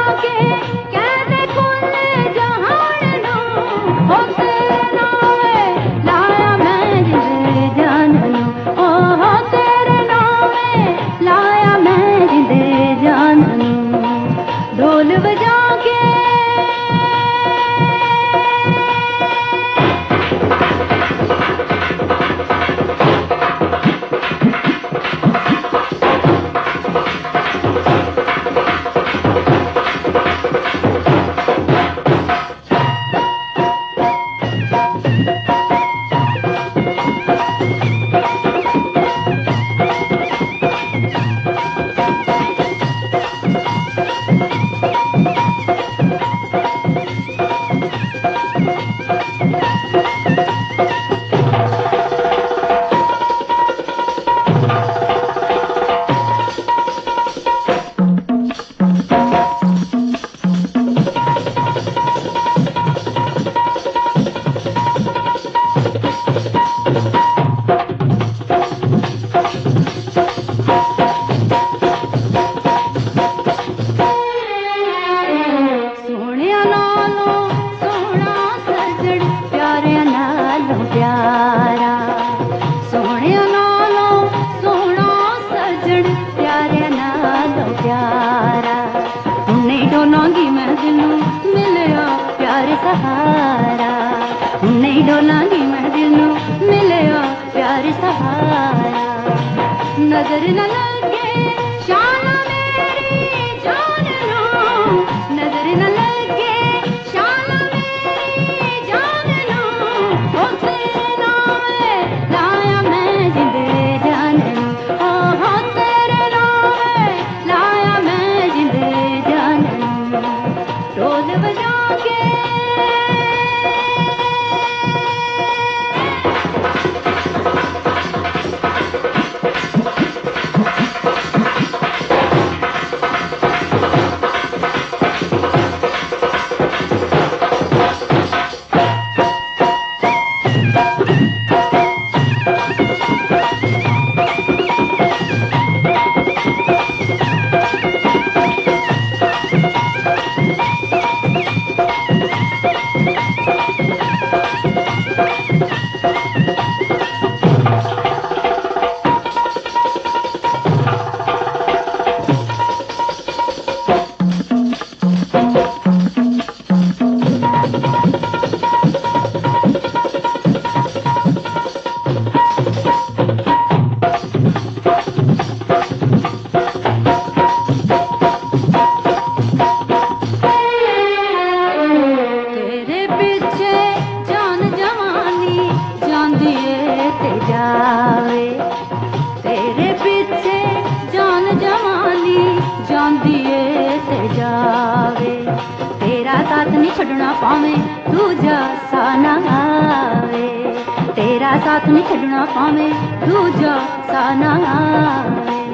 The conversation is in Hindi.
के कहते कुल जहान नो हो तेरे नामे लाया मैं जिंदे जान नो ओ हो तेरे नामे लाया मैं जिंदे जान नो ढोल बजा के सहारा नहीं डोलांगी मैं दिल नू मिलिया प्यार सहारा नजर न लगे शान मेरी जान नो नजर न लगे शान मेरी जान नो हो तेरे नामे लाया मैं जिंदे जान नो ओ हो तेरे नामे लाया मैं जिंदे जान नो ढोल बजा के तेरे पीछे जान जवानी जांदी ते जावे तेरा साथ नहीं छड़ना पावे दूजा सा ना आवे तेरा साथ नहीं छड़ना पावे दूजा सा ना आवे